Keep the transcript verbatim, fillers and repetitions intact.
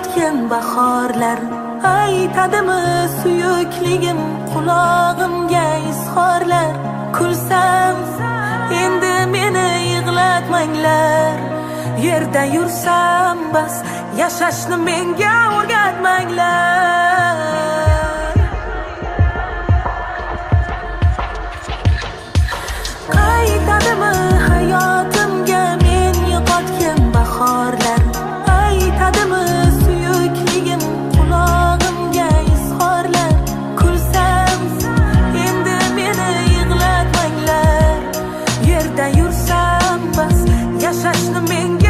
yo'qotgan bahorlar aytadimi suyukligim qulog'imga izhorlar. Kulsam endi meni yig'latmanglar, yerda yursam bas yashashni menga o'rgatmanglar. Qaytadimi hayotimga men yo'qotgan bahorlar aytadimi suyukligim qulog'imga izhorlar. Kulsam endi meni yig'latmanglar, yerda yursam bas yashashni menga